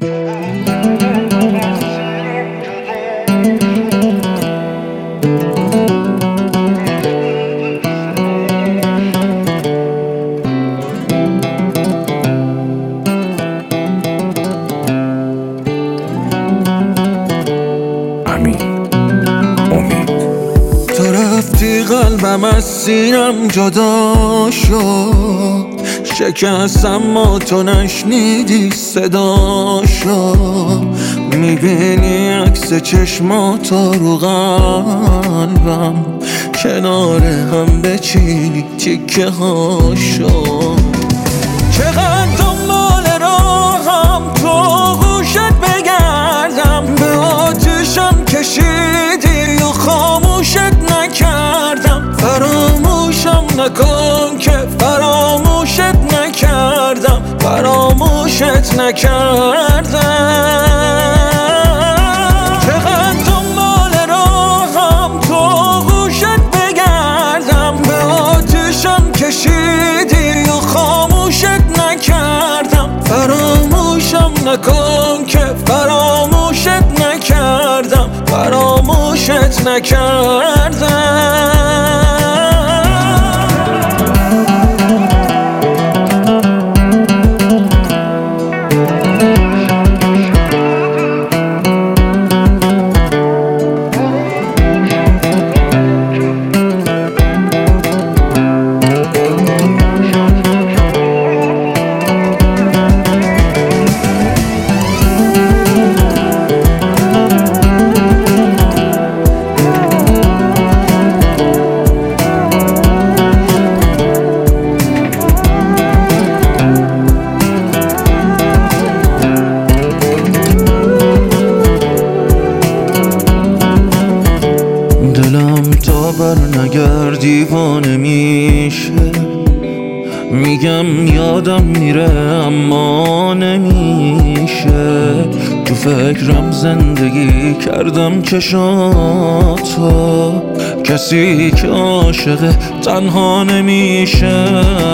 تو رفتی قلبم از سینم جدا شد، شکست اما تو نشنیدی صداشو. میبینی عکس چشماتو رو قلبم، کنار هم بچینی تیکه هاشو. چقدر دنبال راهم تو گوشت بگردم، به آتشم کشیدی و خاموشت نکردم. فراموشم نکن که فراموشت نکردم، فراموشت نکردم. چقدر دنبال راهم تو گوشت بگردم، به آتشم کشیدی و خاموشت نکردم. فراموشم نکن که فراموشت نکردم، فراموشت نکردم. دلم تا بر نگرد دیوانه میشه، میگم یادم میره اما نمیشه. تو فکرم زندگی کردم چشاتو، کسی که عاشق تنها نمیشه.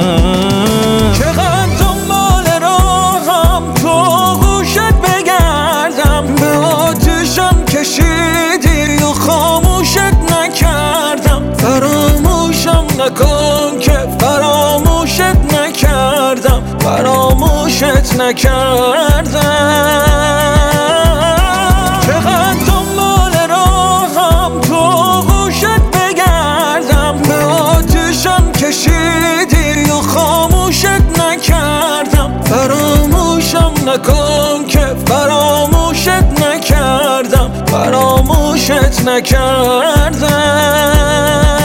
چقدر دنبال راهم تو گوشت بگردم، به آتشم کشیدی و خاموشت نکردم. فراموشم نکن که فراموشت نکردم، فراموشت نکردم. چقدر دنبال راهم تو گوشت بگردم، به آتشم کشیدی و خاموشت نکردم. فراموشم نکن که فراموشت نکردم، فراموشت نکردم.